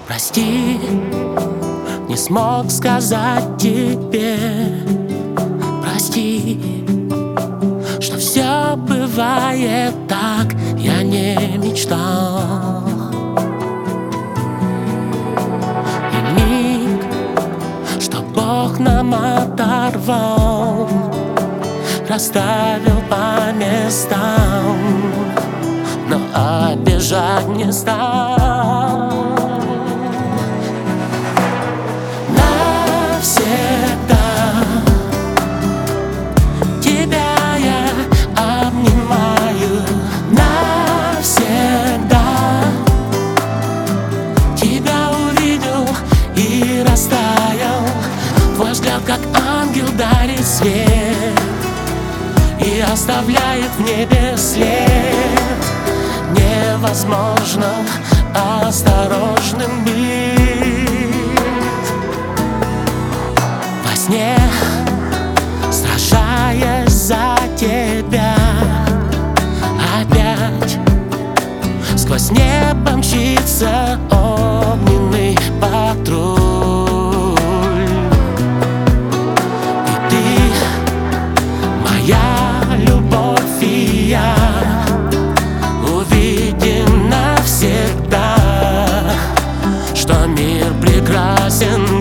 Прости, не смог сказать тебе. Прости, что все бывает так, я не мечтал. И миг, что Бог нам оторвал, расставил по местам, но обижать не стал. Навсегда тебя я обнимаю. Навсегда тебя увидел и растаял. Твой взгляд, как ангел, дарит свет и оставляет в небе след. Невозможно осторожным быть. Во сне, сражаясь за тебя, опять сквозь небо мчится огненный патруль. И ты моя любовь, и я увидим навсегда, что мир прекрасен.